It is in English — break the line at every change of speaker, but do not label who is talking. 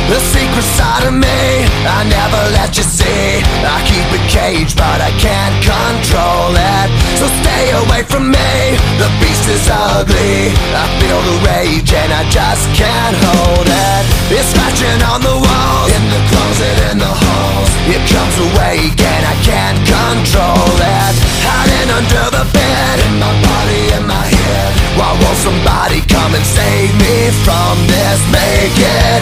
The secret side of me I never let you see. I keep it caged but I can't control it. So stay away from me, the beast is ugly. I feel the rage and I just can't hold it. It's scratching on the walls, in the closet, in the halls. It comes awake and I can't control it. Hiding under the bed, in my body, in my head. Why won't somebody come and save me from this? Make it